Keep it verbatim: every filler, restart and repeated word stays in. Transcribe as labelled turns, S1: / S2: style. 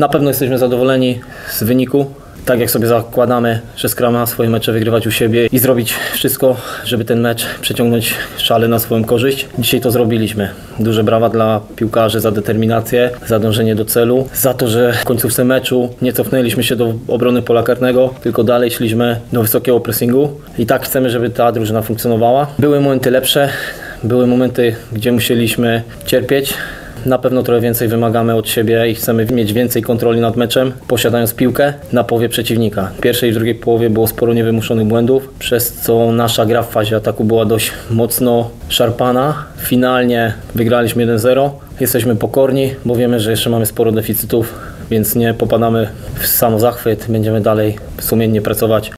S1: Na pewno jesteśmy zadowoleni z wyniku. Tak jak sobie zakładamy, że Skra ma swoje mecze wygrywać u siebie i zrobić wszystko, żeby ten mecz przeciągnąć szale na swoją korzyść. Dzisiaj to zrobiliśmy. Duże brawa dla piłkarzy za determinację, za dążenie do celu, za to, że w końcówce meczu nie cofnęliśmy się do obrony pola karnego, tylko dalej szliśmy do wysokiego pressingu i tak chcemy, żeby ta drużyna funkcjonowała. Były momenty lepsze, były momenty, gdzie musieliśmy cierpieć. Na pewno trochę więcej wymagamy od siebie i chcemy mieć więcej kontroli nad meczem, posiadając piłkę na połowie przeciwnika. W pierwszej i w drugiej połowie było sporo niewymuszonych błędów, przez co nasza gra w fazie ataku była dość mocno szarpana. Finalnie wygraliśmy jeden zero. Jesteśmy pokorni, bo wiemy, że jeszcze mamy sporo deficytów, więc nie popadamy w samozachwyt. Będziemy dalej sumiennie pracować.